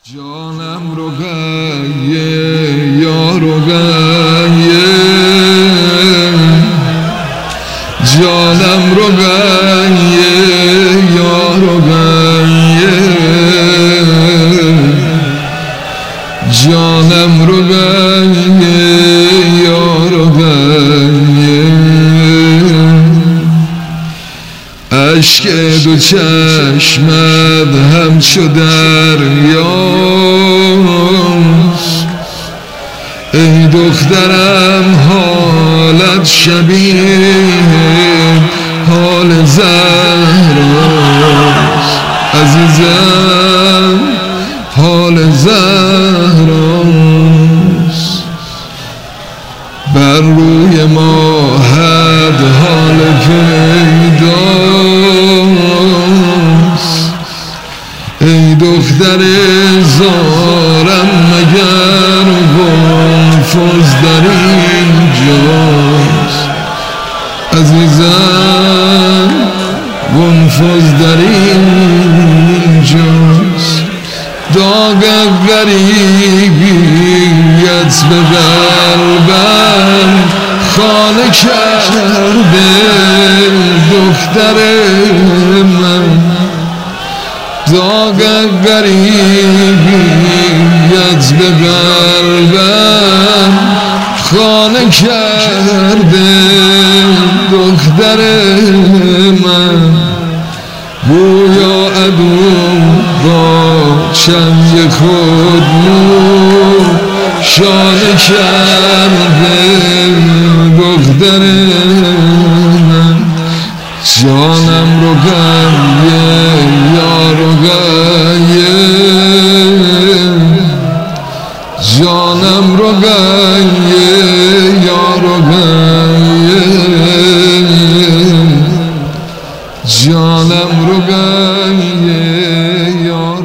جانم رو گیه یارو گیه جانم رو گیه یارو گیه جانم رو گیه یارو گیه عشق دو چشمت همچو دریاست ای دخترم حالت شبیه حال زهراست عزیزم حال زهراست بر روی ماهت حال پیداست ای دختر زارم مگر گنفذ در اینجاست عزیزم گنفذ در اینجاست داغ غریبیت به قلبم خانه کرده دختر من داغ غریبیت به قلبم خانه کرده دختر من گویا عدو با چنگ خودمو شانه کرده دختر من جانم رو گیه یارو گیه جانم رو گیه یارو گیه جانم رو گیه یارو